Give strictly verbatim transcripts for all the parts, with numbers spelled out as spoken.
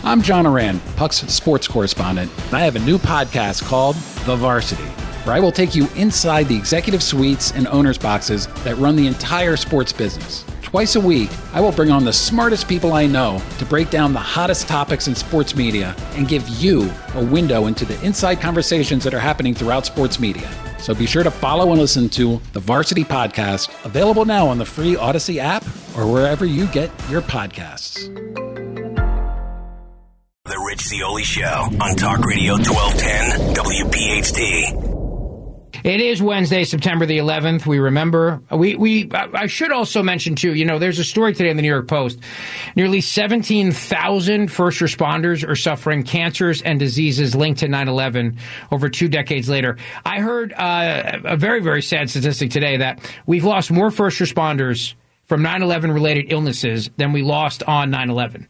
I'm John Oran, Puck's sports correspondent, and I have a new podcast called The Varsity, where I will take you inside the executive suites and owners' boxes that run the entire sports business. Twice a week, I will bring on the smartest people I know to break down the hottest topics in sports media and give you a window into the inside conversations that are happening throughout sports media. So be sure to follow and listen to The Varsity Podcast, available now on the free Odyssey app or wherever you get your podcasts. The Rich Zeoli Show on Talk Radio twelve ten W P H T. It is Wednesday, September the eleventh. We remember. We we. I should also mention, too, you know, there's a story today in the New York Post. Nearly seventeen thousand first responders are suffering cancers and diseases linked to nine eleven over two decades later. I heard uh, a very, very sad statistic today that we've lost more first responders from nine eleven related illnesses than we lost on nine eleven.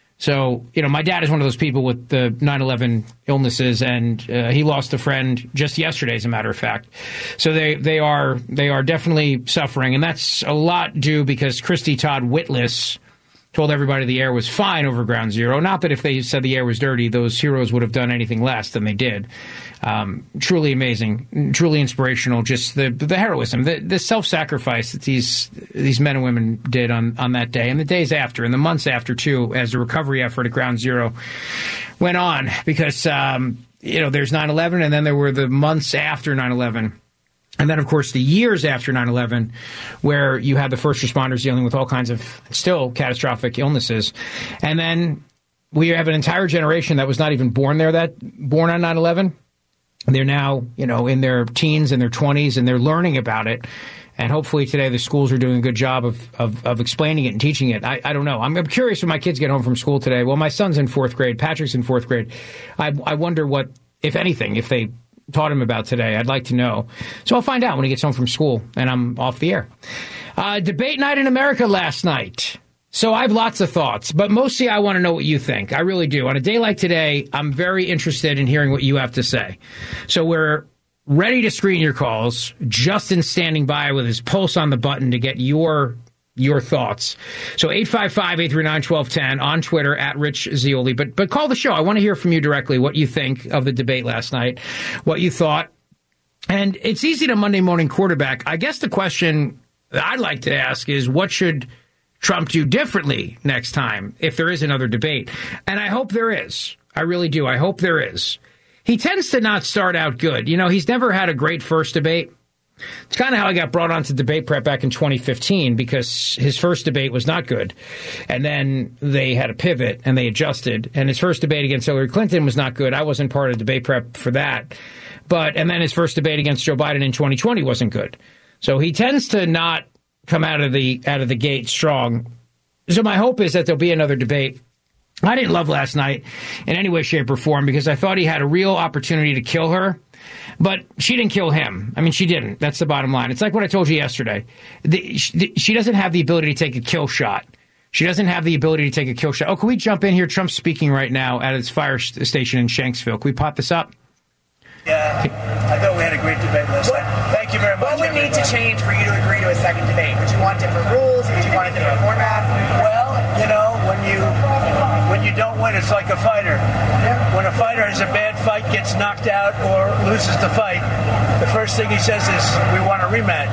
So, you know, my dad is one of those people with the nine eleven illnesses, and uh, he lost a friend just yesterday, as a matter of fact. So they, they are they are definitely suffering, and that's a lot due because Christy Todd Whitless told everybody the air was fine over Ground Zero. Not that if they said the air was dirty, those heroes would have done anything less than they did. Um, truly amazing, truly inspirational. Just the the heroism, the, the self-sacrifice that these these men and women did on, on that day, and the days after, and the months after too, as the recovery effort at Ground Zero went on. Because um, you know, there's nine eleven, and then there were the months after nine eleven. And then, of course, the years after nine eleven, where you had the first responders dealing with all kinds of still catastrophic illnesses. And then we have an entire generation that was not even born there, that born on nine eleven. They're now, you know, in their teens and their twenties, and they're learning about it. And hopefully today the schools are doing a good job of, of, of explaining it and teaching it. I, I don't know. I'm, I'm curious when my kids get home from school today. Well, my son's in fourth grade. Patrick's in fourth grade. I, I wonder what, if anything, if they taught him about today. I'd like to know. So I'll find out when he gets home from school and I'm off the air. Uh, debate night in America last night. So I have lots of thoughts, but mostly I want to know what you think. I really do. On a day like today, I'm very interested in hearing what you have to say. So we're ready to screen your calls. Justin's standing by with his pulse on the button to get your your thoughts. So eight five five, eight three nine, one two one zero on Twitter at Rich Zeoli. But but call the show. I want to hear from you directly what you think of the debate last night, what you thought. And it's easy to Monday morning quarterback. I guess the question that I'd like to ask is, what should Trump do differently next time if there is another debate? And I hope there is. I really do. I hope there is. He tends to not start out good. You know, he's never had a great first debate. It's kind of how I got brought onto debate prep back in twenty fifteen, because his first debate was not good. And then they had a pivot and they adjusted. And his first debate against Hillary Clinton was not good. I wasn't part of debate prep for that. But and then his first debate against Joe Biden in twenty twenty wasn't good. So he tends to not come out of the out of the gate strong. So my hope is that there'll be another debate. I didn't love last night in any way, shape, or form because I thought he had a real opportunity to kill her. But she didn't kill him. I mean, she didn't. That's the bottom line. It's like what I told you yesterday. The, she, she doesn't have the ability to take a kill shot. She doesn't have the ability to take a kill shot. Oh, can we jump in here? Trump's speaking right now at his fire station in Shanksville. Can we pop this up? Yeah, I thought we had a great debate last night. Thank you very much. What would need to change for you to agree to a second debate? Would you want different rules? Would you want a different format? Well, you know, when you when you don't win, it's like a fighter. When a fighter has a bad fight, gets knocked out, or loses the fight, the first thing he says is, we want a rematch.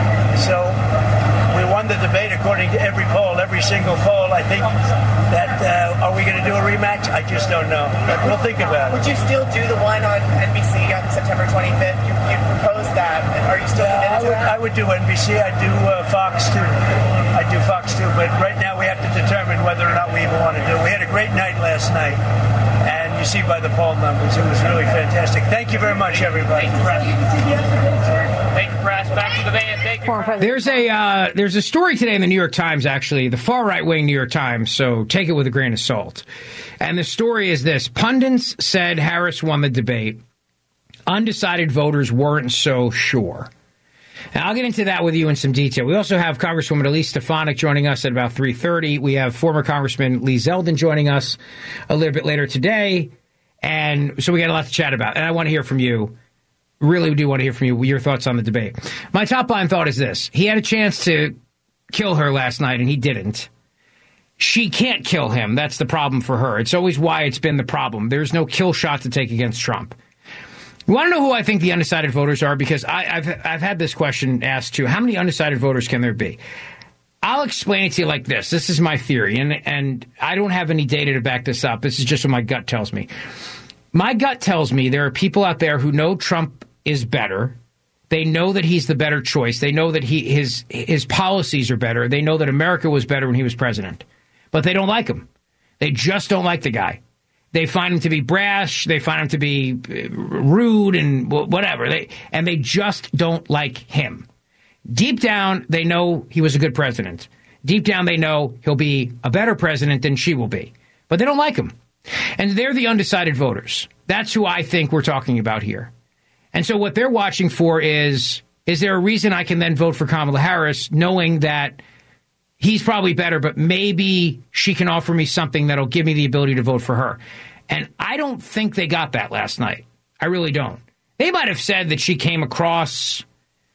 So we won the debate according to every poll, every single poll. I think that, uh, are we going to do a rematch? I just don't know. But we'll think about it. Would you still do the one on N B C on September twenty-fifth? You, you proposed that. Are you still committed uh, I to would, that? I would do N B C. I'd do uh, Fox, too. I'd do Fox, too. But right now we have to determine whether or not we even want to do it. We had a great night last night. And you see by the poll numbers, it was really fantastic. Thank you very much, everybody. Thank you, press. Back to the van. Thank you. There's a uh, there's a story today in the New York Times, actually, the far right wing New York Times. So take it with a grain of salt. And the story is this: pundits said Harris won the debate. Undecided voters weren't so sure. And I'll get into that with you in some detail. We also have Congresswoman Elise Stefanik joining us at about three thirty. We have former Congressman Lee Zeldin joining us a little bit later today. And so we got a lot to chat about. And I want to hear from you. Really do want to hear from you, your thoughts on the debate. My top line thought is this. He had a chance to kill her last night, and he didn't. she can't kill him. That's the problem for her. It's always why it's been the problem. There's no kill shot to take against Trump. You want to know who I think the undecided voters are? Because I, I've I've had this question asked too. How many undecided voters can there be? I'll explain it to you like this. This is my theory, and and I don't have any data to back this up. This is just what my gut tells me. My gut tells me there are people out there who know Trump is better. They know that he's the better choice. They know that he his his policies are better. They know that America was better when he was president. But they don't like him. They just don't like the guy. They find him to be brash. They find him to be rude and whatever. They and they just don't like him. Deep down, they know he was a good president. Deep down, they know he'll be a better president than she will be. But they don't like him. And they're the undecided voters. That's who I think we're talking about here. And so what they're watching for is, is there a reason I can then vote for Kamala Harris, knowing that he's probably better, but maybe she can offer me something that'll give me the ability to vote for her. And I don't think they got that last night. I really don't. They might have said that she came across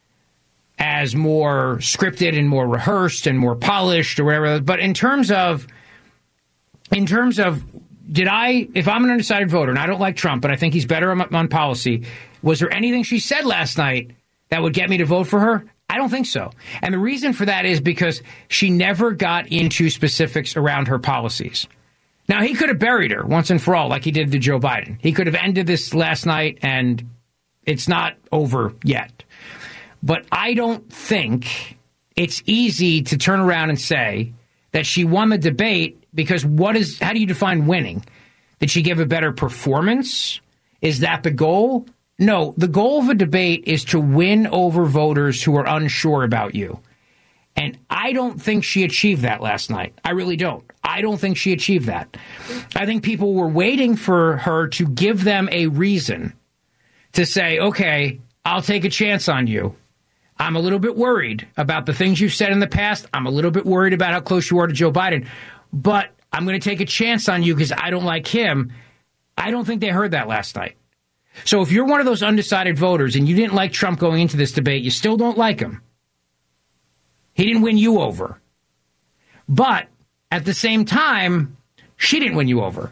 as more scripted and more rehearsed and more polished or whatever. But in terms of, in terms of, did I, if I'm an undecided voter and I don't like Trump, but I think he's better on, on policy, was there anything she said last night that would get me to vote for her? I don't think so. And the reason for that is because she never got into specifics around her policies. Now, he could have buried her once and for all, like he did to Joe Biden. He could have ended this last night, and it's not over yet. But I don't think it's easy to turn around and say that she won the debate, because what is, how do you define winning? Did she give a better performance? Is that the goal? No, the goal of a debate is to win over voters who are unsure about you. And I don't think she achieved that last night. I really don't. I don't think she achieved that. I think people were waiting for her to give them a reason to say, okay, I'll take a chance on you. I'm a little bit worried about the things you've said in the past. I'm a little bit worried about how close you are to Joe Biden. But I'm going to take a chance on you because I don't like him. I don't think they heard that last night. So if you're one of those undecided voters and you didn't like Trump going into this debate, you still don't like him. He didn't win you over. But at the same time, she didn't win you over.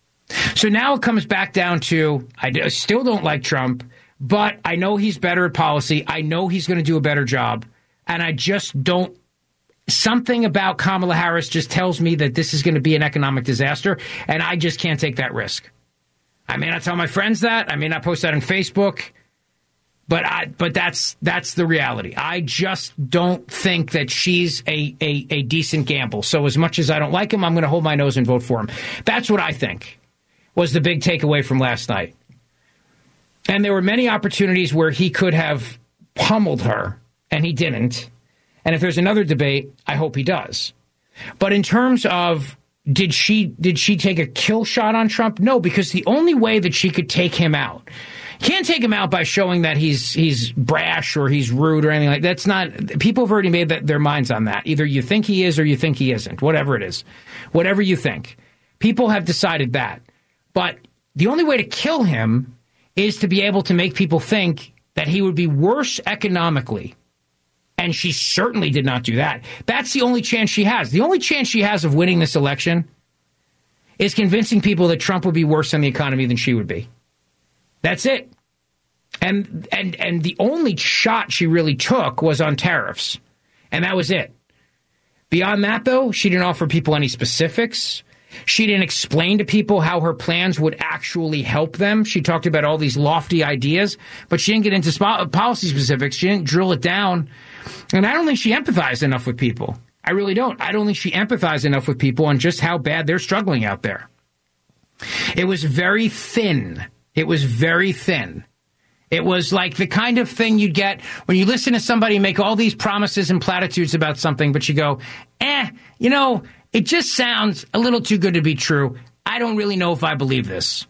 So now it comes back down to, I still don't like Trump, but I know he's better at policy. I know he's going to do a better job. And I just don't, something about Kamala Harris just tells me that this is going to be an economic disaster, and I just can't take that risk. I may not tell my friends that. I may not post that on Facebook. But I, but that's that's the reality. I just don't think that she's a, a, a decent gamble. So as much as I don't like him, I'm going to hold my nose and vote for him. That's what I think was the big takeaway from last night. And there were many opportunities where he could have pummeled her, and he didn't. And if there's another debate, I hope he does. But in terms of did she did she take a kill shot on Trump? No, because the only way that she could take him out. Can't take him out by showing that he's he's brash or he's rude or anything like that. That's not. People have already made that, their minds on that. Either you think he is or you think he isn't. Whatever it is, whatever you think, people have decided that. But the only way to kill him is to be able to make people think that he would be worse economically. And she certainly did not do that. That's the only chance she has. The only chance she has of winning this election is convincing people that Trump would be worse on the economy than she would be. That's it. And and and the only shot she really took was on tariffs. And that was it. Beyond that, though, she didn't offer people any specifics. She didn't explain to people how her plans would actually help them. She talked about all these lofty ideas, but she didn't get into sp- policy specifics. She didn't drill it down. And I don't think she empathized enough with people. I really don't. I don't think she empathized enough with people on just how bad they're struggling out there. It was very thin. It was very thin. It was like the kind of thing you'd get when you listen to somebody make all these promises and platitudes about something, but you go, eh, you know, it just sounds a little too good to be true. I don't really know if I believe this.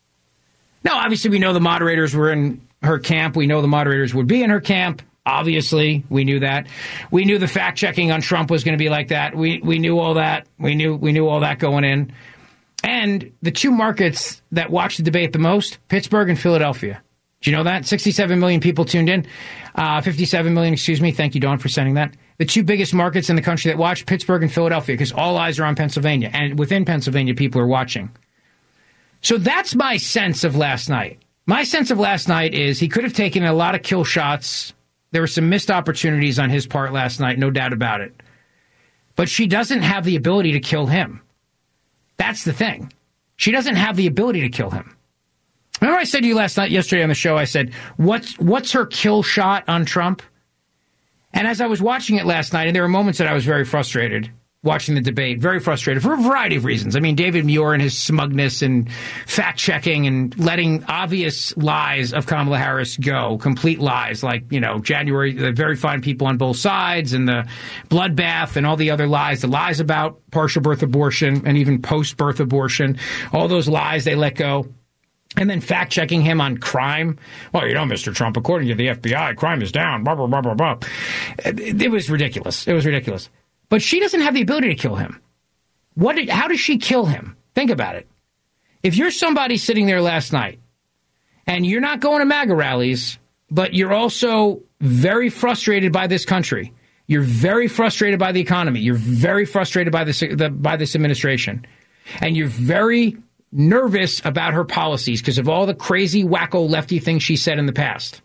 Now, obviously, we know the moderators were in her camp. We know the moderators would be in her camp. Obviously, we knew that. We knew the fact-checking on Trump was going to be like that. We we knew all that. We knew we knew all that going in. And the two markets that watched the debate the most, Pittsburgh and Philadelphia. Do you know that? sixty-seven million people tuned in. Uh, fifty-seven million, excuse me. Thank you, Dawn, for sending that. the two biggest markets in the country that watch, Pittsburgh and Philadelphia, because all eyes are on Pennsylvania. And within Pennsylvania, people are watching. So that's my sense of last night. My sense of last night is he could have taken a lot of kill shots. There were some missed opportunities on his part last night, no doubt about it. But she doesn't have the ability to kill him. That's the thing. She doesn't have the ability to kill him. Remember I said to you last night, yesterday on the show, I said, what's, what's her kill shot on Trump? And as I was watching it last night, and there were moments that I was very frustrated watching the debate, very frustrated for a variety of reasons. I mean, David Muir and his smugness and fact-checking and letting obvious lies of Kamala Harris go, complete lies, like, you know, January, the very fine people on both sides and the bloodbath and all the other lies, the lies about partial birth abortion and even post-birth abortion, all those lies they let go. And then fact-checking him on crime. Well, you know, Mister Trump, according to the F B I, crime is down, blah, blah, blah, blah, blah. It, it was ridiculous. It was ridiculous. But she doesn't have the ability to kill him. What? Did, how does she kill him? Think about it. If you're somebody sitting there last night, and you're not going to MAGA rallies, but you're also very frustrated by this country, you're very frustrated by the economy, you're very frustrated by this, the, by this administration, and you're very nervous about her policies because of all the crazy, wacko, lefty things she said in the past.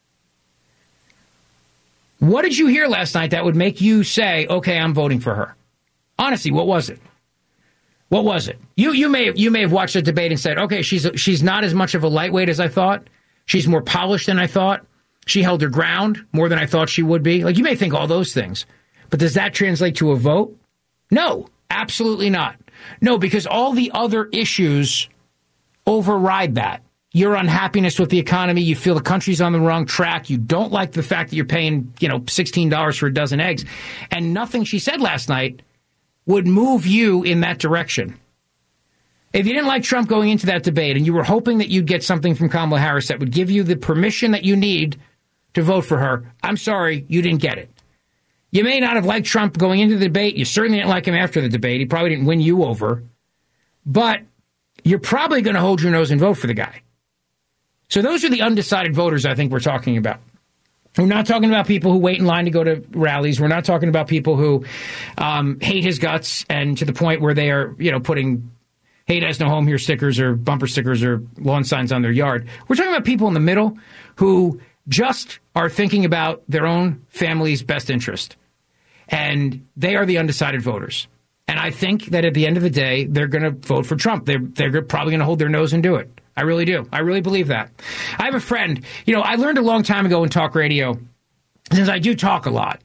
What did you hear last night that would make you say, okay, I'm voting for her? Honestly, what was it? What was it? You you may have, you may have watched the debate and said, okay, she's she's not as much of a lightweight as I thought. She's more polished than I thought. She held her ground more than I thought she would be. Like, you may think all those things. But does that translate to a vote? No, absolutely not. No, because all the other issues override that. Your unhappiness with the economy, you feel the country's on the wrong track, you don't like the fact that you're paying, you know, sixteen dollars for a dozen eggs, and nothing she said last night would move you in that direction. If you didn't like Trump going into that debate and you were hoping that you'd get something from Kamala Harris that would give you the permission that you need to vote for her, I'm sorry, you didn't get it. You may not have liked Trump going into the debate. You certainly didn't like him after the debate. He probably didn't win you over. But you're probably going to hold your nose and vote for the guy. So those are the undecided voters I think we're talking about. We're not talking about people who wait in line to go to rallies. We're not talking about people who um, hate his guts and to the point where they are, you know, putting hate has no home here stickers or bumper stickers or lawn signs on their yard. We're talking about people in the middle who just are thinking about their own family's best interest. And they are the undecided voters. And I think that at the end of the day, they're going to vote for Trump. They're, they're probably going to hold their nose and do it. I really do. I really believe that. I have a friend, you know, I learned a long time ago in talk radio, since I do talk a lot,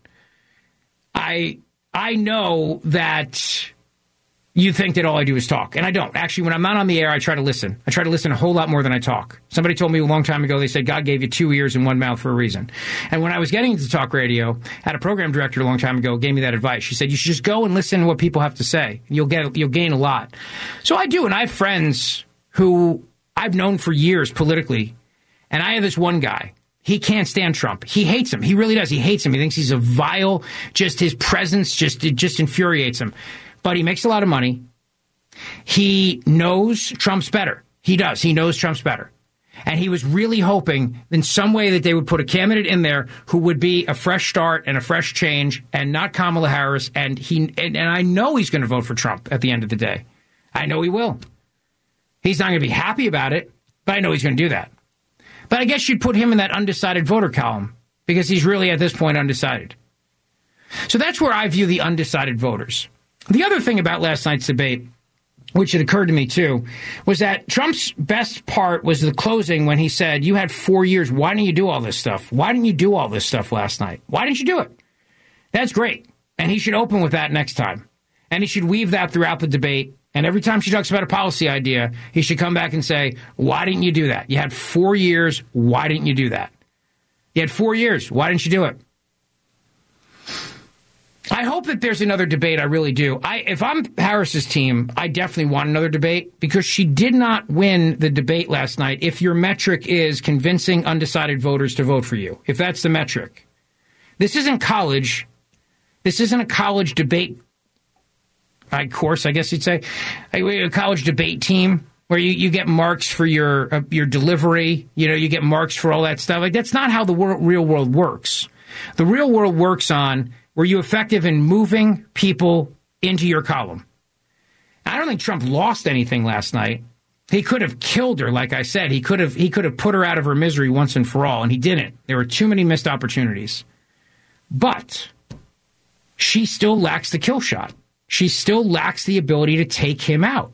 I I know that you think that all I do is talk, and I don't. Actually, when I'm not on the air, I try to listen. I try to listen a whole lot more than I talk. Somebody told me a long time ago, they said, God gave you two ears and one mouth for a reason. And when I was getting into talk radio, I had a program director a long time ago gave me that advice. She said, you should just go and listen to what people have to say. You'll get you'll gain a lot. So I do, and I have friends who I've known for years politically, and I have this one guy. He can't stand Trump. He hates him. He really does. He hates him. He thinks he's a vile, just his presence just it just infuriates him. But he makes a lot of money. He knows Trump's better. He does. He knows Trump's better. And he was really hoping in some way that they would put a candidate in there who would be a fresh start and a fresh change and not Kamala Harris. And he and, and I know he's going to vote for Trump at the end of the day. I know he will. He's not going to be happy about it, but I know he's going to do that. But I guess you'd put him in that undecided voter column because he's really at this point undecided. So that's where I view the undecided voters. The other thing about last night's debate, which had occurred to me too, was that Trump's best part was the closing when he said, you had four years. Why didn't you do all this stuff? Why didn't you do all this stuff last night? Why didn't you do it? That's great. And he should open with that next time. And he should weave that throughout the debate. And every time she talks about a policy idea, he should come back and say, why didn't you do that? You had four years. Why didn't you do that? You had four years. Why didn't you do it? I hope that there's another debate. I really do. I, if I'm Harris's team, I definitely want another debate because she did not win the debate last night if your metric is convincing undecided voters to vote for you, if that's the metric. This isn't college. This isn't a college debate course, I guess you'd say, a college debate team where you, you get marks for your uh, your delivery. You know, you get marks for all that stuff. Like, that's not how the wor- real world works. The real world works on Were you effective in moving people into your column? I don't think Trump lost anything last night. He could have killed her, like I said. He could have he could have put her out of her misery once and for all, and he didn't. There were too many missed opportunities. But she still lacks the kill shot. She still lacks the ability to take him out.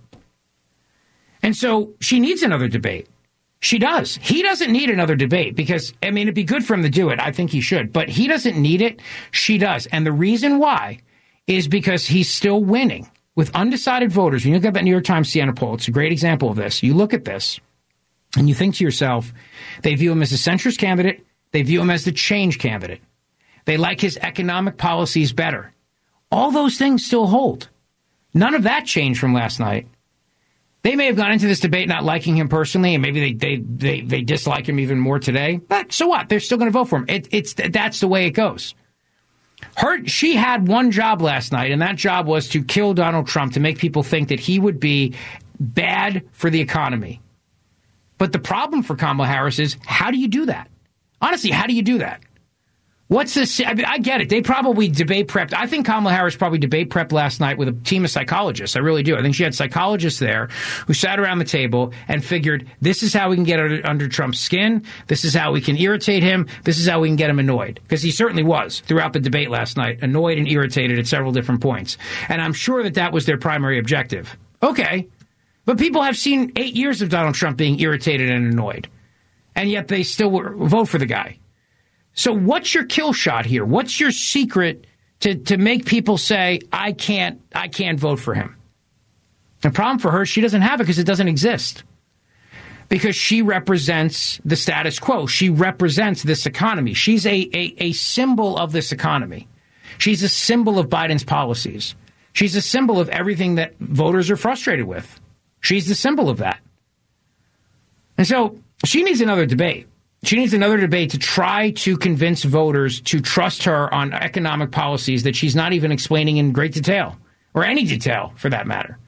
And so she needs another debate. She does. He doesn't need another debate because, I mean, it'd be good for him to do it. I think he should. But he doesn't need it. She does. And the reason why is because he's still winning with undecided voters. When you look at that New York Times Siena poll, it's a great example of this. You look at this and you think to yourself, they view him as a centrist candidate. They view him as the change candidate. They like his economic policies better. All those things still hold. None of that changed from last night. They may have gone into this debate not liking him personally, and maybe they they they, they dislike him even more today. But so what? They're still going to vote for him. It, it's that's the way it goes. Her, she had one job last night, and that job was to kill Donald Trump, to make people think that he would be bad for the economy. But the problem for Kamala Harris is, how do you do that? Honestly, how do you do that? What's this? I mean, I get it. They probably debate prepped. I think Kamala Harris probably debate prepped last night with a team of psychologists. I really do. I think she had psychologists there who sat around the table and figured, this is how we can get under, under Trump's skin. This is how we can irritate him. This is how we can get him annoyed. Because he certainly was, throughout the debate last night, annoyed and irritated at several different points. And I'm sure that that was their primary objective. Okay. But people have seen eight years of Donald Trump being irritated and annoyed. And yet they still vote for the guy. So what's your kill shot here? What's your secret to, to make people say, I can't I can't vote for him? The problem for her, she doesn't have it because it doesn't exist. Because she represents the status quo. She represents this economy. She's a, a, a symbol of this economy. She's a symbol of Biden's policies. She's a symbol of everything that voters are frustrated with. She's the symbol of that. And so she needs another debate. She needs another debate to try to convince voters to trust her on economic policies that she's not even explaining in great detail, or any detail for that matter.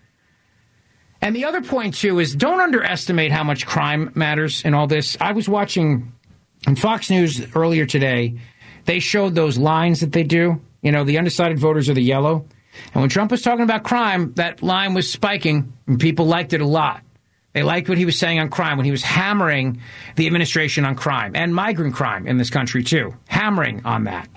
And the other point, too, is don't underestimate how much crime matters in all this. I was watching on Fox News earlier today. They showed those lines that they do. You know, the undecided voters are the yellow. And when Trump was talking about crime, that line was spiking, and people liked it a lot. They liked what he was saying on crime when he was hammering the administration on crime and migrant crime in this country, too. Hammering on that.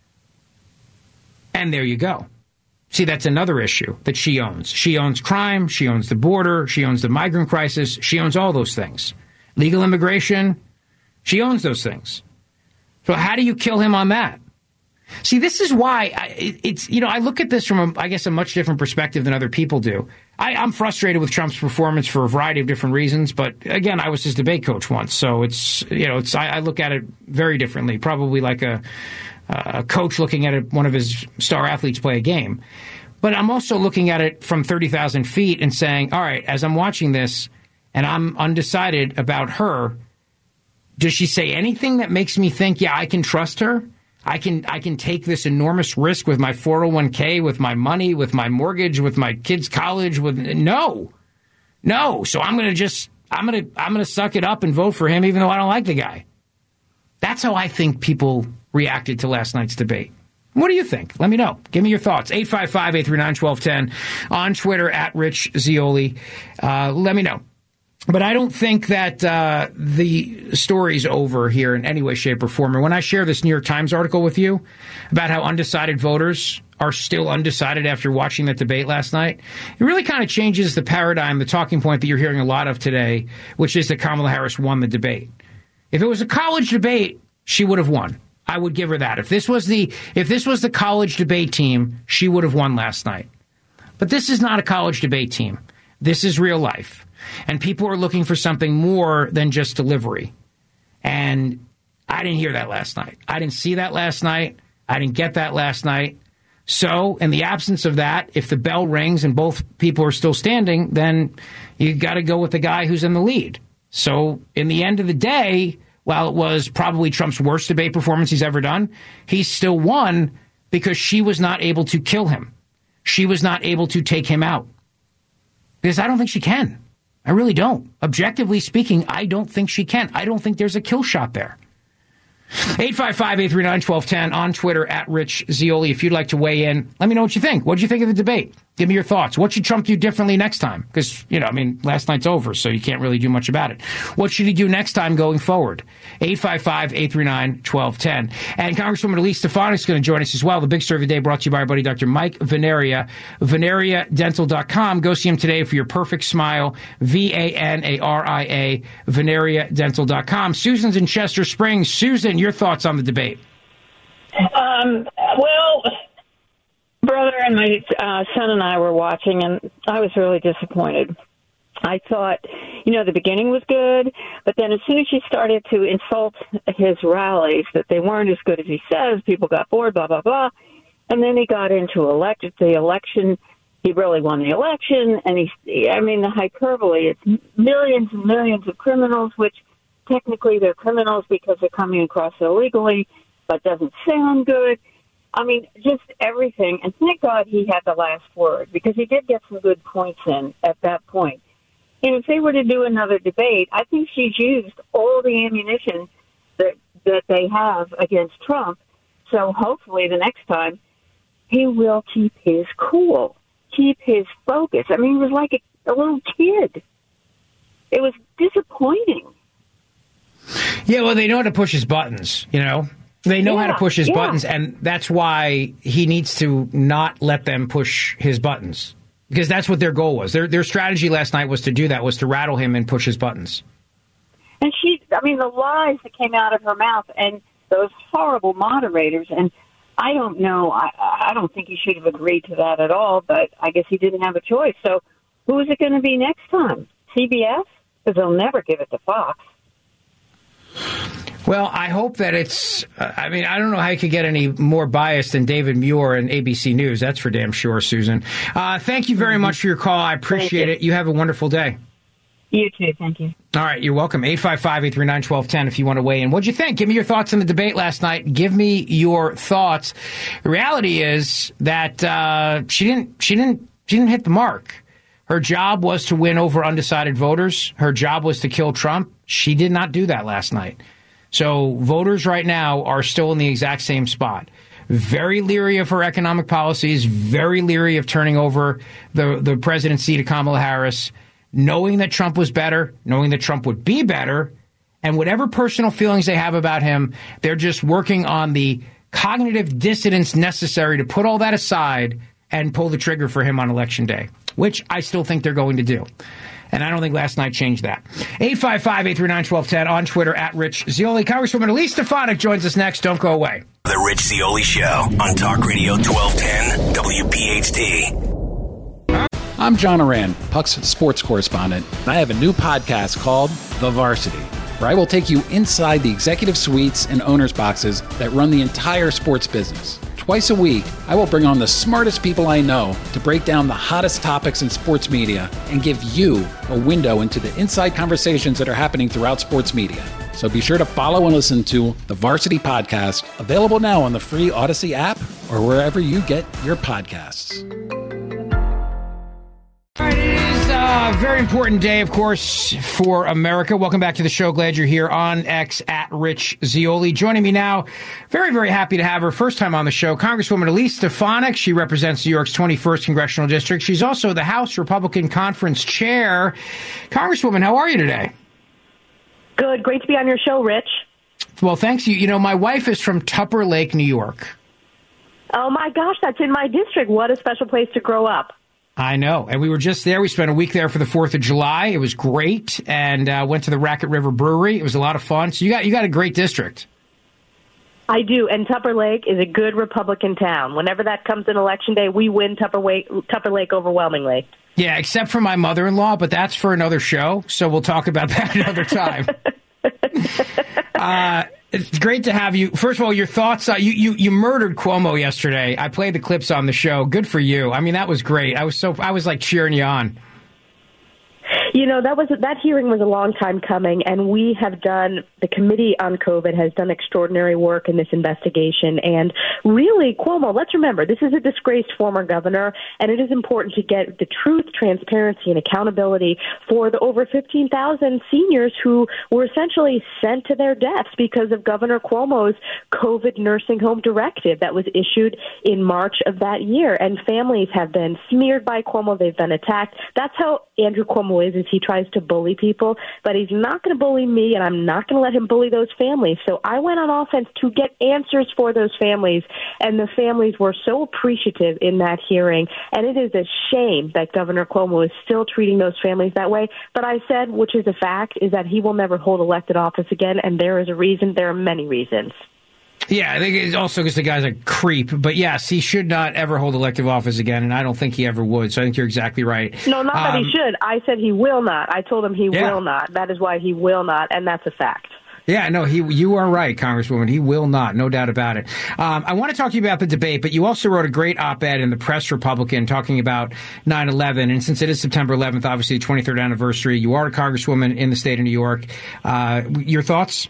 And there you go. See, that's another issue that she owns. She owns crime. She owns the border. She owns the migrant crisis. She owns all those things. Legal immigration. She owns those things. So how do you kill him on that? See, this is why I, it's, you know, I look at this from, a, I guess, a much different perspective than other people do. I, I'm frustrated with Trump's performance for a variety of different reasons. But again, I was his debate coach once. So it's, you know, it's, I, I look at it very differently, probably like a, a coach looking at it, one of his star athletes play a game. But I'm also looking at it from thirty thousand feet and saying, all right, as I'm watching this and I'm undecided about her, does she say anything that makes me think, yeah, I can trust her? I can I can take this enormous risk with my four oh one k, with my money, with my mortgage, with my kids' college. With no, no. So I'm going to just I'm going to I'm going to suck it up and vote for him, even though I don't like the guy. That's how I think people reacted to last night's debate. What do you think? Let me know. Give me your thoughts. eight five five, eight three nine, one two one zero on Twitter at Rich Zeoli. Uh, let me know. But I don't think that uh, the story's over here in any way, shape, or form. And when I share this New York Times article with you about how undecided voters are still undecided after watching that debate last night, it really kind of changes the paradigm, the talking point that you're hearing a lot of today, which is that Kamala Harris won the debate. If it was a college debate, she would have won. I would give her that. If this was the if this was the college debate team, she would have won last night. But this is not a college debate team. This is real life. And people are looking for something more than just delivery. And I didn't hear that last night. I didn't see that last night. I didn't get that last night. So in the absence of that, if the bell rings and both people are still standing, then you got to go with the guy who's in the lead. So in the end of the day, while it was probably Trump's worst debate performance he's ever done, he still won because she was not able to kill him. She was not able to take him out. Because I don't think she can. I really don't. Objectively speaking, I don't think she can. I don't think there's a kill shot there. eight five five, eight three nine, one two one zero on Twitter at Rich Zeoli. If you'd like to weigh in, let me know what you think. What did you think of the debate? Give me your thoughts. What should Trump do differently next time? Because, you know, I mean, last night's over, so you can't really do much about it. What should he do next time going forward? eight five five, eight three nine, one two one zero. And Congresswoman Elise Stefanik is going to join us as well. The big story of the day brought to you by our buddy Doctor Mike Veneria, veneria dental dot com. Go see him today for your perfect smile. V A N A R I A, veneria dental dot com. Susan's in Chester Springs. Susan, your thoughts on the debate? Um, well, brother and my uh, son and I were watching, and I was really disappointed. I thought, you know, the beginning was good, but then as soon as she started to insult his rallies, that they weren't as good as he says, people got bored, blah, blah, blah. And then he got into elect- the election. He really won the election, and he, I mean, the hyperbole, it's millions and millions of criminals, which technically they're criminals because they're coming across illegally, but doesn't sound good. I mean, just everything. And thank God he had the last word, because he did get some good points in at that point. And if they were to do another debate, I think she's used all the ammunition that that they have against Trump. So hopefully the next time he will keep his cool, keep his focus. I mean, he was like a, a little kid. It was disappointing. Yeah, well, they know how to push his buttons, you know. They know yeah, how to push his yeah. buttons, and that's why he needs to not let them push his buttons, because that's what their goal was. Their their strategy last night was to do that, was to rattle him and push his buttons. And she, I mean, the lies that came out of her mouth and those horrible moderators, and I don't know, I, I don't think he should have agreed to that at all, but I guess he didn't have a choice. So who is it going to be next time? C B S? Because they'll never give it to Fox. Well, I hope that it's, uh, I mean, I don't know how you could get any more biased than David Muir and A B C News. That's for damn sure, Susan. Uh, thank you very much for your call. I appreciate you. it. You have a wonderful day. You too. Thank you. All right. You're welcome. eight five five, eight three nine, one two one zero if you want to weigh in. What'd you think? Give me your thoughts on the debate last night. Give me your thoughts. The reality is that uh, she didn't, she didn't, she didn't hit the mark. Her job was to win over undecided voters. Her job was to kill Trump. She did not do that last night. So voters right now are still in the exact same spot. Very leery of her economic policies, very leery of turning over the, the presidency to Kamala Harris, knowing that Trump was better, knowing that Trump would be better, and whatever personal feelings they have about him, they're just working on the cognitive dissonance necessary to put all that aside and pull the trigger for him on Election Day, which I still think they're going to do. And I don't think last night changed that. eight five five, eight three nine, one two one zero on Twitter at Rich Zeoli. Congresswoman Elise Stefanik joins us next. Don't go away. The Rich Zeoli Show on Talk Radio twelve ten W P H T. I'm John Oran, Puck's sports correspondent, and I have a new podcast called The Varsity, where I will take you inside the executive suites and owners' boxes that run the entire sports business. Twice a week, I will bring on the smartest people I know to break down the hottest topics in sports media and give you a window into the inside conversations that are happening throughout sports media. So be sure to follow and listen to the Varsity Podcast, available now on the free Odyssey app or wherever you get your podcasts. All right, it is a very important day, of course, for America. Welcome back to the show. Glad you're here on X at Rich Zeoli. Joining me now, very, very happy to have her. First time on the show, Congresswoman Elise Stefanik. She represents New York's twenty-first Congressional District. She's also the House Republican Conference Chair. Congresswoman, how are you today? Good. Great to be on your show, Rich. Well, thanks. You, you know, my wife is from Tupper Lake, New York. Oh, my gosh, that's in my district. What a special place to grow up. I know. And we were just there. We spent a week there for the fourth of July. It was great. And uh, went to the Racket River Brewery. It was a lot of fun. So you got you got a great district. I do. And Tupper Lake is a good Republican town. Whenever that comes in Election Day, we win Tupper Lake, Tupper Lake overwhelmingly. Yeah, except for my mother-in-law, but that's for another show. So we'll talk about that another time. uh, it's great to have you. First of all, your thoughts. Uh, you, you you murdered Cuomo yesterday. I played the clips on the show. Good for you. I mean, that was great. I was so I was like cheering you on. You know, that was that hearing was a long time coming, and we have done, the Committee on COVID has done extraordinary work in this investigation. And really, Cuomo, let's remember, this is a disgraced former governor, and it is important to get the truth, transparency, and accountability for the over fifteen thousand seniors who were essentially sent to their deaths because of Governor Cuomo's COVID nursing home directive that was issued in March of that year. And families have been smeared by Cuomo. They've been attacked. That's how Andrew Cuomo is, is he tries to bully people, but he's not going to bully me, and I'm not going to let him bully those families. So I went on offense to get answers for those families, and the families were so appreciative in that hearing. And it is a shame that Governor Cuomo is still treating those families that way. But I said, which is a fact, is that he will never hold elected office again, and there is a reason. There are many reasons. Yeah, I think it's also because the guy's a creep. But yes, he should not ever hold elective office again, and I don't think he ever would. So I think you're exactly right. No, not um, that he should. I said he will not. I told him he yeah. will not. That is why he will not, and that's a fact. Yeah, no, he. You are right, Congresswoman. He will not, no doubt about it. Um, I want to talk to you about the debate, but you also wrote a great op-ed in the Press Republican talking about nine eleven. And since it is September eleventh, obviously the twenty-third anniversary, you are a Congresswoman in the state of New York. Uh, your thoughts?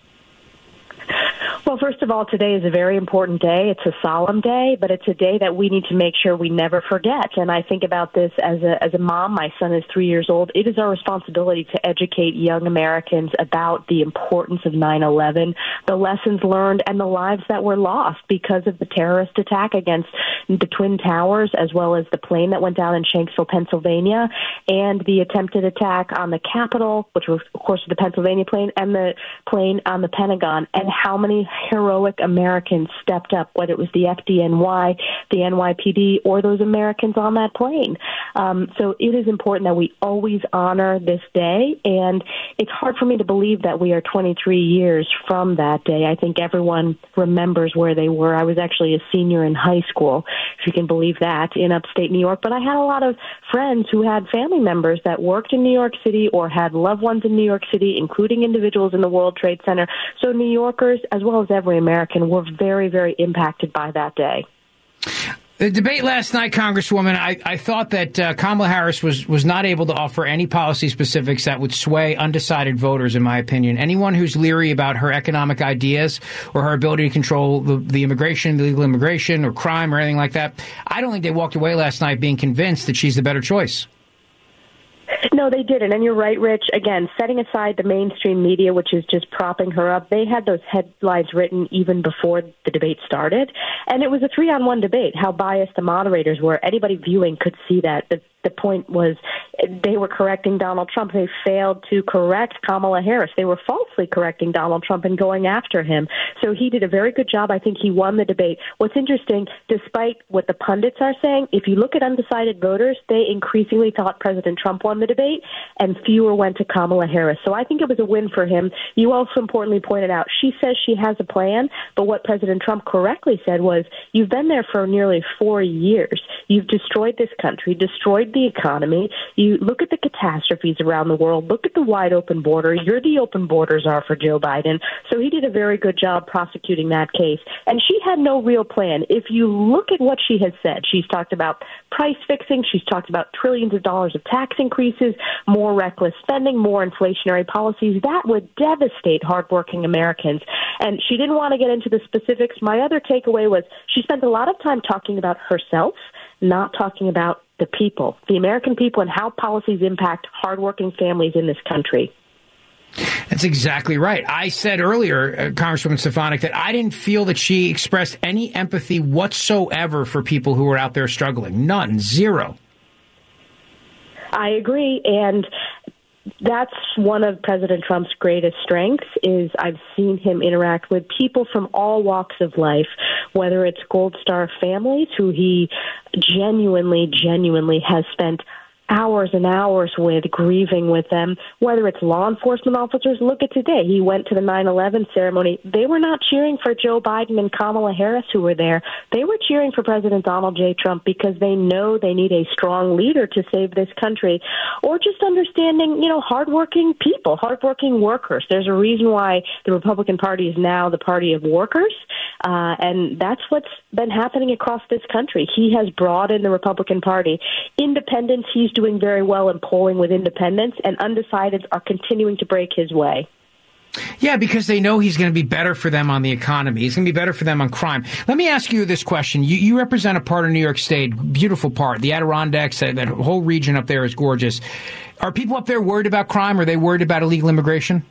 Well, first of all, today is a very important day. It's a solemn day, but it's a day that we need to make sure we never forget. And I think about this as a as a mom. My son is three years old. It is our responsibility to educate young Americans about the importance of nine eleven, the lessons learned, and the lives that were lost because of the terrorist attack against the Twin Towers, as well as the plane that went down in Shanksville, Pennsylvania, and the attempted attack on the Capitol, which was, of course, the Pennsylvania plane, and the plane on the Pentagon, and how many heroic Americans stepped up, whether it was the F D N Y, the N Y P D, or those Americans on that plane. Um, so it is important that we always honor this day, and it's hard for me to believe that we are twenty-three years from that day. I think everyone remembers where they were. I was actually a senior in high school, if you can believe that, in upstate New York, but I had a lot of friends who had family members that worked in New York City or had loved ones in New York City, including individuals in the World Trade Center. So New Yorkers, as well as every American, were very, very impacted by that day. The debate last night, Congresswoman, I, I thought that uh, Kamala Harris was, was not able to offer any policy specifics that would sway undecided voters, in my opinion. Anyone who's leery about her economic ideas or her ability to control the, the immigration, the illegal immigration or crime or anything like that, I don't think they walked away last night being convinced that she's the better choice. No, they didn't. And you're right, Rich. Again, setting aside the mainstream media, which is just propping her up, they had those headlines written even before the debate started. And it was a three-on-one debate. How biased the moderators were. Anybody viewing could see that. The, the point was they were correcting Donald Trump. They failed to correct Kamala Harris. They were falsely correcting Donald Trump and going after him. So he did a very good job. I think he won the debate. What's interesting, despite what the pundits are saying, if you look at undecided voters, they increasingly thought President Trump won the debate, and fewer went to Kamala Harris. So I think it was a win for him. You also importantly pointed out, she says she has a plan, but what President Trump correctly said was, you've been there for nearly four years. You've destroyed this country, destroyed the economy. You look at the catastrophes around the world. Look at the wide open border. You're the open borders are for Joe Biden. So he did a very good job prosecuting that case. And she had no real plan. If you look at what she has said, she's talked about price fixing. She's talked about trillions of dollars of tax increases, more reckless spending, more inflationary policies. That would devastate hardworking Americans. And she didn't want to get into the specifics. My other takeaway was she spent a lot of time talking about herself, not talking about the people, the American people, and how policies impact hardworking families in this country. That's exactly right. I said earlier, uh, Congresswoman Stefanik, that I didn't feel that she expressed any empathy whatsoever for people who were out there struggling. None. Zero. I agree. And that's one of President Trump's greatest strengths is I've seen him interact with people from all walks of life, whether it's Gold Star families who he genuinely, genuinely has spent hours and hours with, grieving with them, whether it's law enforcement officers. Look at today. He went to the nine eleven ceremony. They were not cheering for Joe Biden and Kamala Harris who were there. They were cheering for President Donald J. Trump because they know they need a strong leader to save this country, or just understanding, you know, hardworking people, hardworking workers. There's a reason why the Republican Party is now the party of workers, uh, and that's what's been happening across this country. He has brought in the Republican Party. Independents, he's doing doing very well in polling with independents, and undecideds are continuing to break his way. Yeah, because they know he's going to be better for them on the economy. He's going to be better for them on crime. Let me ask you this question. You, you represent a part of New York State, beautiful part. The Adirondacks, that, that whole region up there is gorgeous. Are people up there worried about crime? Are they worried about illegal immigration?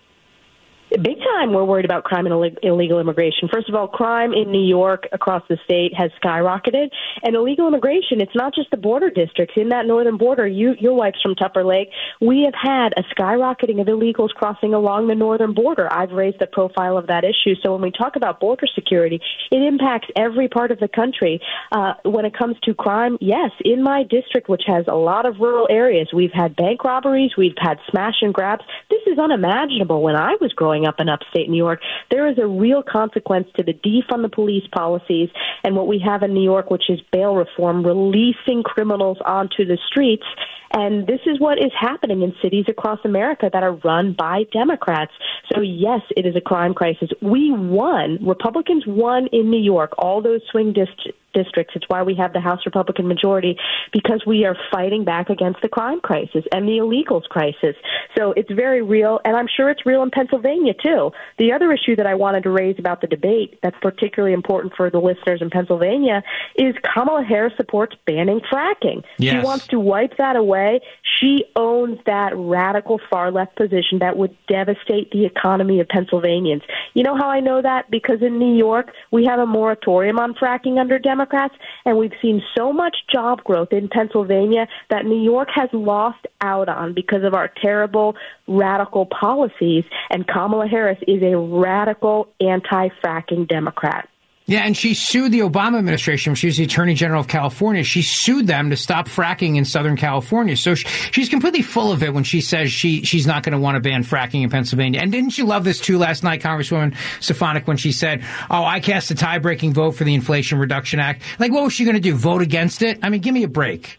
Big time we're worried about crime and Ill- illegal immigration. First of all, crime in New York across the state has skyrocketed. And illegal immigration, it's not just the border districts. In that northern border, you, your wife's from Tupper Lake, we have had a skyrocketing of illegals crossing along the northern border. I've raised the profile of that issue. So when we talk about border security, it impacts every part of the country. Uh, when it comes to crime, yes, in my district, which has a lot of rural areas, we've had bank robberies, we've had smash and grabs. This is unimaginable when I was growing up in upstate New York. There is a real consequence to the defund the police policies and what we have in New York, which is bail reform, releasing criminals onto the streets. And this is what is happening in cities across America that are run by Democrats. So, yes, it is a crime crisis. We won. Republicans won in New York, all those swing dist- districts. It's why we have the House Republican majority, because we are fighting back against the crime crisis and the illegals crisis. So it's very real, and I'm sure it's real in Pennsylvania, too. The other issue that I wanted to raise about the debate that's particularly important for the listeners in Pennsylvania is Kamala Harris supports banning fracking. Yes. She wants to wipe that away. She owns that radical far-left position that would devastate the economy of Pennsylvanians. You know how I know that? Because in New York, we have a moratorium on fracking under Democrats, and we've seen so much job growth in Pennsylvania that New York has lost out on because of our terrible radical policies, and Kamala Harris is a radical anti-fracking Democrat. Yeah, and she sued the Obama administration when she was the Attorney General of California. She sued them to stop fracking in Southern California. So she, she's completely full of it when she says she she's not going to want to ban fracking in Pennsylvania. And didn't you love this, too, last night, Congresswoman Stefanik, when she said, oh, I cast a tie-breaking vote for the Inflation Reduction Act? Like, what was she going to do, vote against it? I mean, give me a break.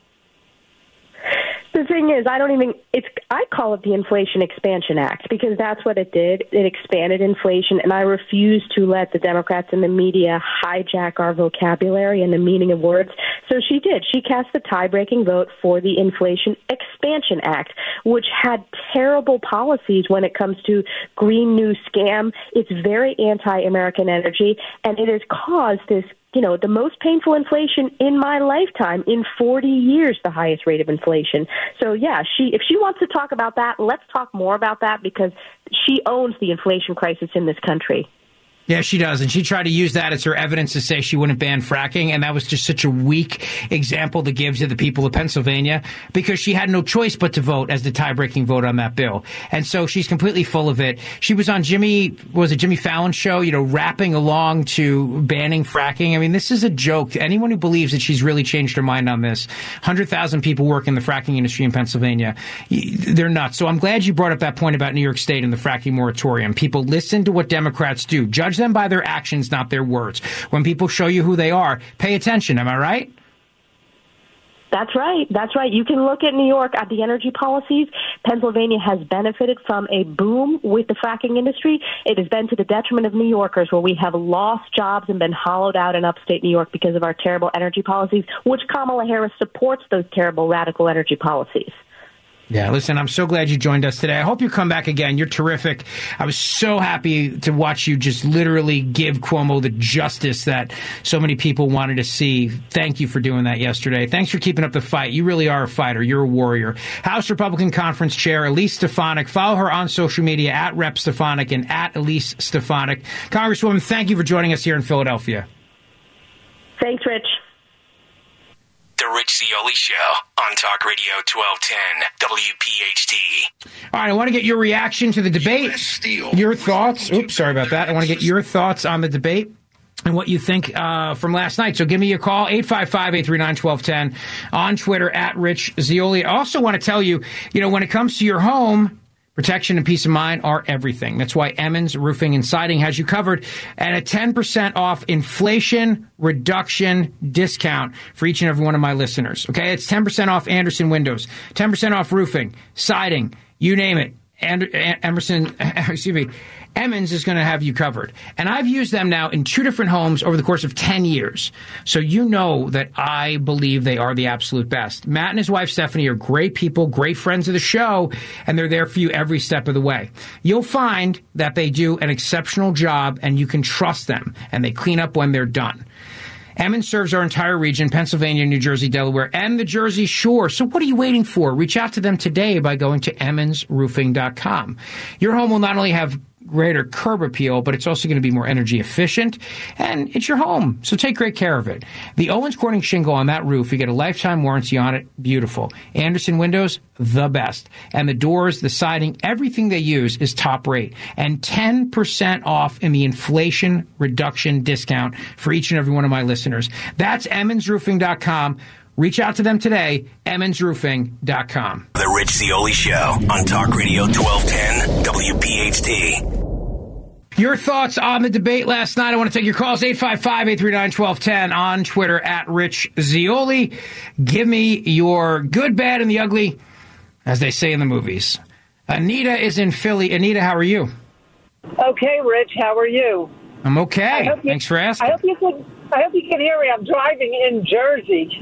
The thing is, I don't even, it's, I call it the Inflation Expansion Act because that's what it did. It expanded inflation, and I refuse to let the Democrats and the media hijack our vocabulary and the meaning of words. So she did. She cast the tie-breaking vote for the Inflation Expansion Act, which had terrible policies when it comes to green new scam. It's very anti-American energy, and it has caused this, you know, the most painful inflation in my lifetime, in forty years, the highest rate of inflation. So, yeah, she if she wants to talk about that, let's talk more about that because she owns the inflation crisis in this country. Yeah, she does. And she tried to use that as her evidence to say she wouldn't ban fracking. And that was just such a weak example to give to the people of Pennsylvania because she had no choice but to vote as the tie-breaking vote on that bill. And so she's completely full of it. She was on Jimmy, was it Jimmy Fallon's show, you know, rapping along to banning fracking. I mean, this is a joke. Anyone who believes that she's really changed her mind on this, one hundred thousand people work in the fracking industry in Pennsylvania. They're nuts. So I'm glad you brought up that point about New York State and the fracking moratorium. People listen to what Democrats do. Judge them by their actions, not their words. When people show you who they are, pay attention. Am I right? That's right. That's right. You can look at New York at the energy policies. Pennsylvania has benefited from a boom with the fracking industry. It has been to the detriment of New Yorkers, where we have lost jobs and been hollowed out in upstate New York because of our terrible energy policies, which Kamala Harris supports those terrible radical energy policies. Yeah, listen, I'm so glad you joined us today. I hope you come back again. You're terrific. I was so happy to watch you just literally give Cuomo the justice that so many people wanted to see. Thank you for doing that yesterday. Thanks for keeping up the fight. You really are a fighter. You're a warrior. House Republican Conference Chair Elise Stefanik. Follow her on social media at Rep Stefanik and at Elise Stefanik. Congresswoman, thank you for joining us here in Philadelphia. Thanks, Rich. The Rich Zeoli Show on Talk Radio twelve ten W P H T. All right, I want to get your reaction to the debate. Your thoughts. Oops, sorry about that. I want to get your thoughts on the debate and what you think uh, from last night. So give me a call, eight five five, eight three nine, one two one zero, on Twitter, at Rich Zeoli. I also want to tell you, you know, when it comes to your home, protection and peace of mind are everything. That's why Emmons Roofing and Siding has you covered at a ten percent off inflation reduction discount for each and every one of my listeners. Okay, it's ten percent off Anderson Windows, ten percent off roofing, siding, you name it. And Emerson, excuse me, Emmons is going to have you covered. And I've used them now in two different homes over the course of ten years. So you know that I believe they are the absolute best. Matt and his wife, Stephanie, are great people, great friends of the show, and they're there for you every step of the way. You'll find that they do an exceptional job, and you can trust them, and they clean up when they're done. Emmons serves our entire region, Pennsylvania, New Jersey, Delaware, and the Jersey Shore. So what are you waiting for? Reach out to them today by going to emmons roofing dot com. Your home will not only have greater curb appeal, but it's also going to be more energy efficient, and it's your home, so take great care of it. The Owens Corning shingle on that roof, you get a lifetime warranty on it. Beautiful. Anderson windows, the best. And the doors, the siding, everything they use is top rate. And ten percent off in the inflation reduction discount for each and every one of my listeners. That's emmons roofing dot com. Reach out to them today, emmons roofing dot com. The Rich Zeoli Show on Talk Radio twelve ten W P H T. Your thoughts on the debate last night. I want to take your calls, eight five five, eight three nine, one two one zero, on Twitter, at Rich Zeoli. Give me your good, bad, and the ugly, as they say in the movies. Anita is in Philly. Anita, how are you? Okay, Rich, how are you? I'm okay. You, Thanks for asking. I hope you can, I hope you can hear me. I'm driving in Jersey.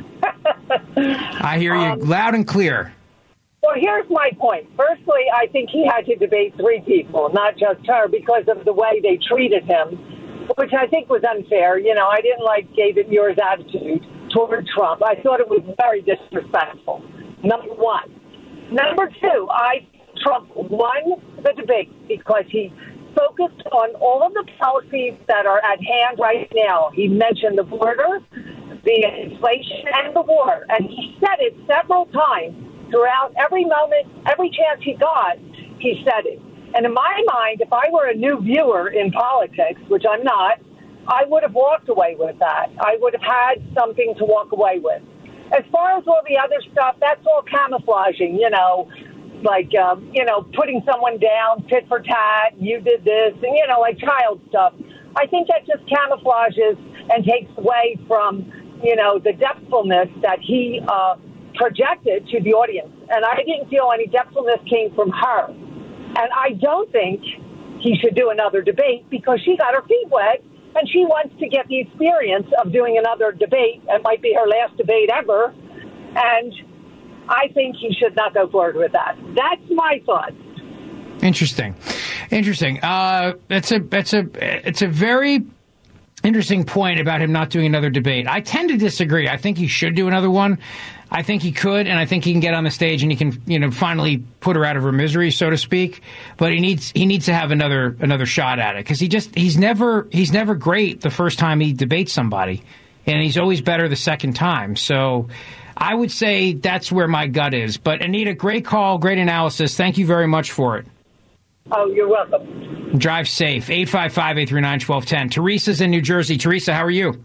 I hear you um, loud and clear. Well, here's my point. Firstly, I think he had to debate three people, not just her, because of the way they treated him, which I think was unfair. You know, I didn't like David Muir's attitude toward Trump. I thought it was very disrespectful, number one. Number two, I Trump won the debate because he focused on all of the policies that are at hand right now. He mentioned the border, the inflation, and the war. And he said it several times throughout every moment, every chance he got, he said it. And in my mind, if I were a new viewer in politics, which I'm not, I would have walked away with that. I would have had something to walk away with. As far as all the other stuff, that's all camouflaging, you know, like, um, you know, putting someone down, tit for tat, you did this, and, you know, like child stuff. I think that just camouflages and takes away from, you know, the depthfulness that he uh, projected to the audience. And I didn't feel any depthfulness came from her. And I don't think he should do another debate because she got her feet wet and she wants to get the experience of doing another debate. It might be her last debate ever. And I think he should not go forward with that. That's my thought. Interesting. Interesting. Uh, it's a, it's a, it's a very interesting point about him not doing another debate. I tend to disagree. I think he should do another one. I think he could, and I think he can get on the stage and he can, you know, finally put her out of her misery, so to speak. But he needs he needs to have another another shot at it because he just he's never he's never great the first time he debates somebody, and he's always better the second time. So I would say that's where my gut is. But Anita, great call, great analysis. Thank you very much for it. Oh, you're welcome. Drive safe. eight five five, eight three nine, one two one zero. Teresa's in New Jersey. Teresa, how are you?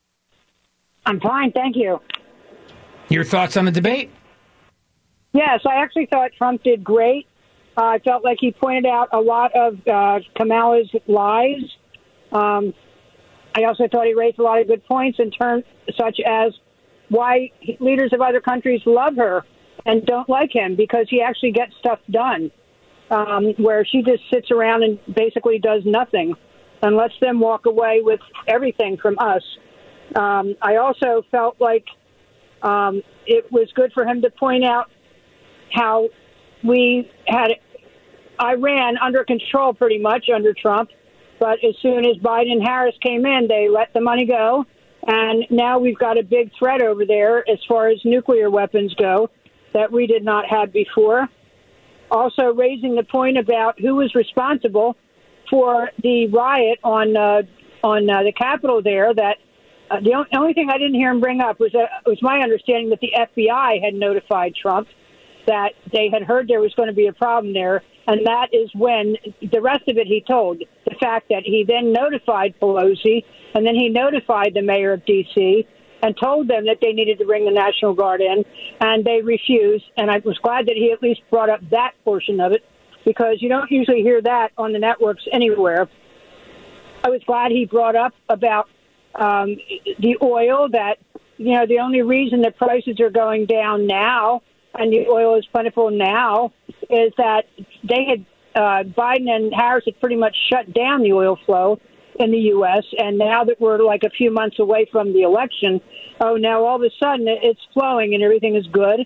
I'm fine, thank you. Your thoughts on the debate? Yes, I actually thought Trump did great. Uh, I felt like he pointed out a lot of uh, Kamala's lies. Um, I also thought he raised a lot of good points in terms such as why leaders of other countries love her and don't like him, because he actually gets stuff done, um, where she just sits around and basically does nothing and lets them walk away with everything from us. Um, I also felt like Um, it was good for him to point out how we had Iran under control pretty much under Trump, but as soon as Biden and Harris came in, they let the money go, and now we've got a big threat over there as far as nuclear weapons go that we did not have before. Also raising the point about who was responsible for the riot on uh, on uh, the Capitol there, that Uh, the only, only thing I didn't hear him bring up was that it was my understanding that the F B I had notified Trump that they had heard there was going to be a problem there, and that is when the rest of it he told. The fact that he then notified Pelosi, and then he notified the mayor of D C and told them that they needed to bring the National Guard in, and they refused. And I was glad that he at least brought up that portion of it, because you don't usually hear that on the networks anywhere. I was glad he brought up about Um, the oil, that, you know, the only reason the prices are going down now and the oil is plentiful now is that they had uh, Biden and Harris had pretty much shut down the oil flow in the U S, and now that we're like a few months away from the election, oh, now all of a sudden it's flowing and everything is good.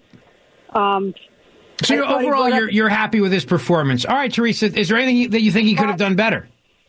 Um, so you're, overall, you're you're happy with his performance. All right, Teresa, is there anything that you think he could have done better?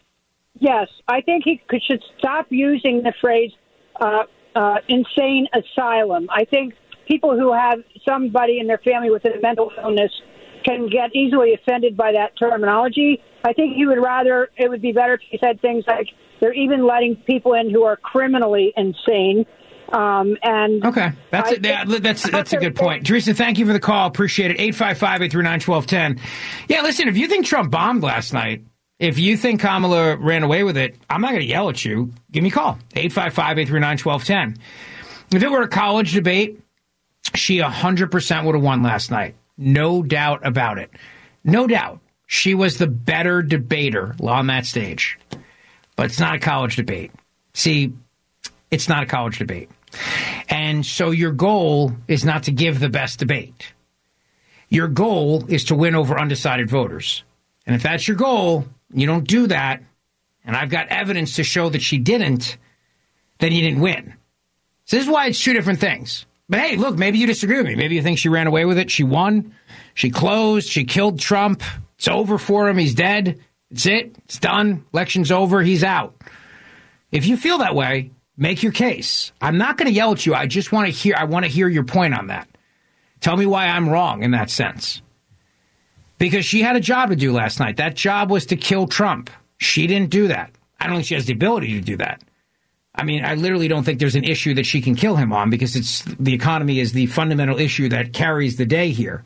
Yes, I think he could, should stop using the phrase uh, uh, insane asylum. I think people who have somebody in their family with a mental illness can get easily offended by that terminology. I think he would rather, it would be better if he said things like they're even letting people in who are criminally insane. Um, and okay, that's it. That, that's that's a good point. Teresa, thank you for the call. Appreciate it. eight five five, eight three nine, one two one zero. Yeah, listen, if you think Trump bombed last night, if you think Kamala ran away with it, I'm not going to yell at you. Give me a call. eight five five, eight three nine, one two one zero. If it were a college debate, she one hundred percent would have won last night. No doubt about it. No doubt. She was the better debater on that stage. But it's not a college debate. See, it's not a college debate. And so your goal is not to give the best debate. Your goal is to win over undecided voters. And if that's your goal, you don't do that, and I've got evidence to show that she didn't, then you didn't win. So this is why it's two different things. But hey, look, maybe you disagree with me. Maybe you think she ran away with it. She won. She closed. She killed Trump. It's over for him. He's dead. It's it. It's done. Election's over. He's out. If you feel that way, make your case. I'm not going to yell at you. I just want to hear, I want to hear your point on that. Tell me why I'm wrong in that sense. Because she had a job to do last night. That job was to kill Trump. She didn't do that. I don't think she has the ability to do that. I mean, I literally don't think there's an issue that she can kill him on because it's the economy is the fundamental issue that carries the day here.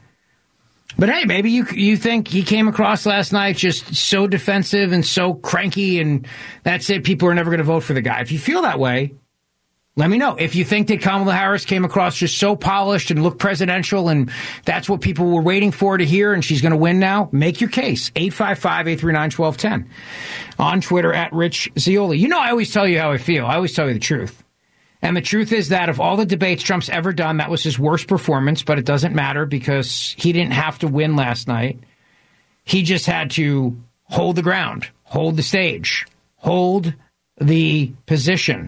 But hey, maybe you you think he came across last night just so defensive and so cranky and that's it. People are never going to vote for the guy. If you feel that way, let me know. If you think that Kamala Harris came across just so polished and looked presidential and that's what people were waiting for to hear and she's going to win now, make your case. eight five five, eight three nine, one two one zero. On Twitter, at Rich Zeoli. You know I always tell you how I feel. I always tell you the truth. And the truth is that of all the debates Trump's ever done, that was his worst performance, but it doesn't matter because he didn't have to win last night. He just had to hold the ground, hold the stage, hold the position.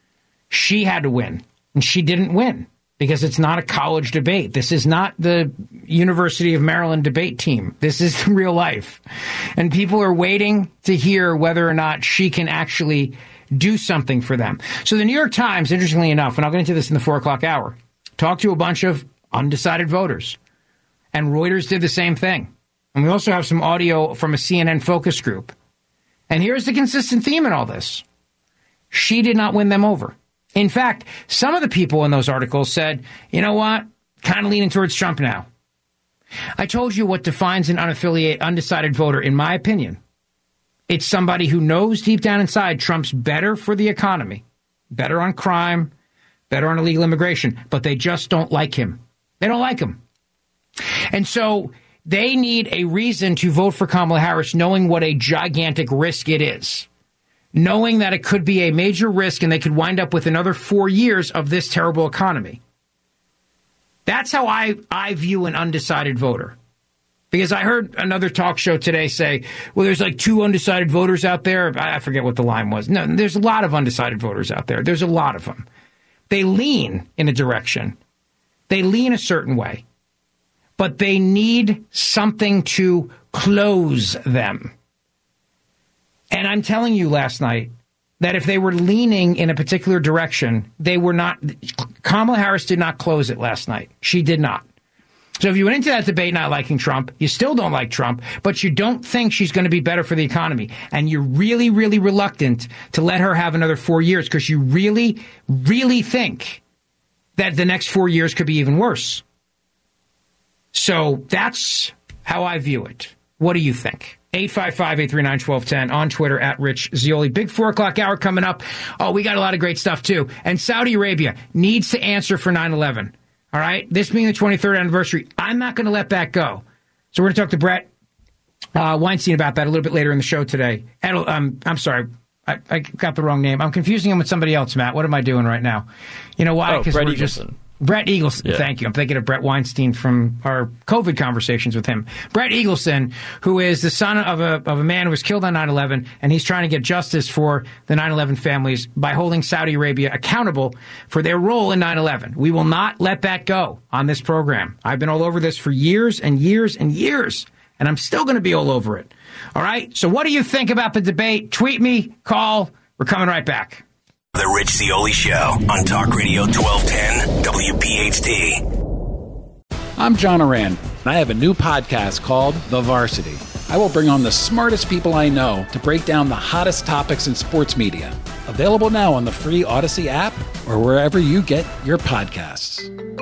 She had to win, and she didn't win because it's not a college debate. This is not the University of Maryland debate team. This is real life. And people are waiting to hear whether or not she can actually do something for them. So the New York Times, interestingly enough, and I'll get into this in the four o'clock hour, talked to a bunch of undecided voters. And Reuters did the same thing. And we also have some audio from a C N N focus group. And here's the consistent theme in all this. She did not win them over. In fact, some of the people in those articles said, you know what, kind of leaning towards Trump now. I told you what defines an unaffiliated, undecided voter, in my opinion. It's somebody who knows deep down inside Trump's better for the economy, better on crime, better on illegal immigration, but they just don't like him. They don't like him. And so they need a reason to vote for Kamala Harris, knowing what a gigantic risk it is. Knowing that it could be a major risk and they could wind up with another four years of this terrible economy. That's how I, I view an undecided voter. Because I heard another talk show today say, well, there's like two undecided voters out there. I forget what the line was. No, there's a lot of undecided voters out there. There's a lot of them. They lean in a direction. They lean a certain way. But they need something to close them. And I'm telling you last night that if they were leaning in a particular direction, they were not. Kamala Harris did not close it last night. She did not. So if you went into that debate not liking Trump, you still don't like Trump, but you don't think she's going to be better for the economy. And you're really, really reluctant to let her have another four years because you really, really think that the next four years could be even worse. So that's how I view it. What do you think? eight five five, eight three nine, one two one zero on Twitter at Rich Zeoli. Big four o'clock hour coming up. Oh, we got a lot of great stuff, too. And Saudi Arabia needs to answer for nine eleven. All right? This being the twenty-third anniversary, I'm not going to let that go. So we're going to talk to Brett uh, Weinstein about that a little bit later in the show today. Edel, um, I'm sorry. I, I got the wrong name. I'm confusing him with somebody else, Matt. What am I doing right now? You know why? Oh, Brett we're Eagleson. just Brett Eagleson. Yeah. Thank you. I'm thinking of Brett Weinstein from our COVID conversations with him. Brett Eagleson, who is the son of a of a man who was killed on nine eleven, and he's trying to get justice for the nine eleven families by holding Saudi Arabia accountable for their role in nine eleven. We will not let that go on this program. I've been all over this for years and years and years, and I'm still going to be all over it. All right? So what do you think about the debate? Tweet me, call. We're coming right back. The Rich Zeoli Show on Talk Radio twelve ten W P H T. I'm John Oran, and I have a new podcast called The Varsity. I will bring on the smartest people I know to break down the hottest topics in sports media. Available now on the free Odyssey app or wherever you get your podcasts.